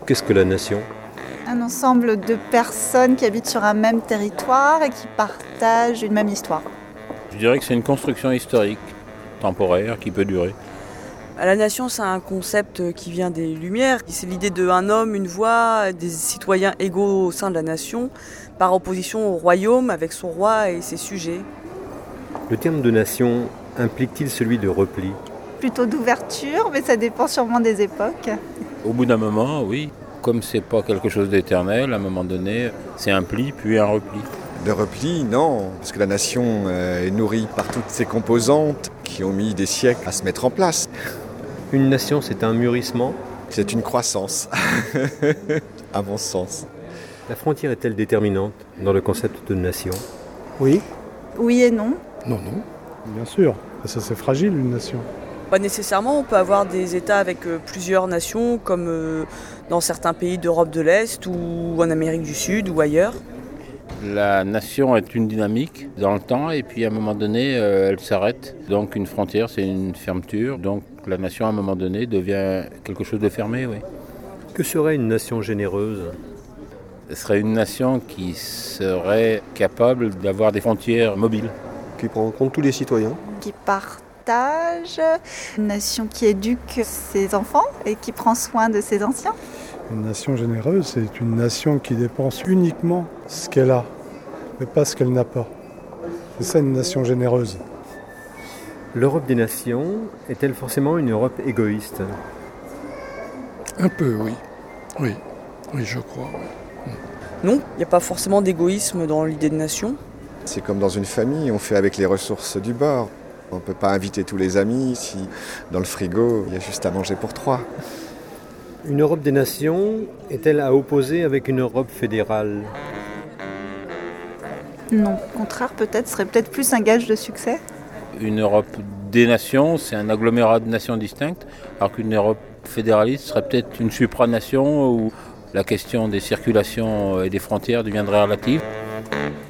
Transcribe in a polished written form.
Qu'est-ce que la nation ? Un ensemble de personnes qui habitent sur un même territoire et qui partagent une même histoire. Je dirais que c'est une construction historique, temporaire, qui peut durer. La nation, c'est un concept qui vient des Lumières. C'est l'idée d'un homme, une voix, des citoyens égaux au sein de la nation, par opposition au royaume avec son roi et ses sujets. Le terme de nation implique-t-il celui de repli ? Plutôt d'ouverture, mais ça dépend sûrement des époques. Au bout d'un moment, oui. Comme c'est pas quelque chose d'éternel, à un moment donné, c'est un pli puis un repli. De repli, non, parce que la nation est nourrie par toutes ses composantes qui ont mis des siècles à se mettre en place. Une nation, c'est un mûrissement ? C'est une croissance, à mon sens. La frontière est-elle déterminante dans le concept de nation ? Oui. Oui et non. Non. Bien sûr. Ça, c'est fragile, une nation. Pas nécessairement, on peut avoir des États avec plusieurs nations, comme dans certains pays d'Europe de l'Est ou en Amérique du Sud ou ailleurs. La nation est une dynamique dans le temps et puis à un moment donné, elle s'arrête. Donc une frontière, c'est une fermeture. Donc la nation, à un moment donné, devient quelque chose de fermé, oui. Que serait une nation généreuse ? Ce serait une nation qui serait capable d'avoir des frontières mobiles. Qui prend en compte tous les citoyens. Qui partage, une nation qui éduque ses enfants et qui prend soin de ses anciens. Une nation généreuse, c'est une nation qui dépense uniquement ce qu'elle a, mais pas ce qu'elle n'a pas. C'est ça une nation généreuse. L'Europe des nations est-elle forcément une Europe égoïste ? Un peu, oui. Oui, je crois. Oui. Non, il n'y a pas forcément d'égoïsme dans l'idée de nation. C'est comme dans une famille, on fait avec les ressources du bord. On ne peut pas inviter tous les amis si dans le frigo, il y a juste à manger pour 3. Une Europe des nations est-elle à opposer avec une Europe fédérale ? Non, au contraire, peut-être, serait peut-être plus un gage de succès. Une Europe des nations, c'est un agglomérat de nations distinctes, alors qu'une Europe fédéraliste serait peut-être une supranation où la question des circulations et des frontières deviendrait relative.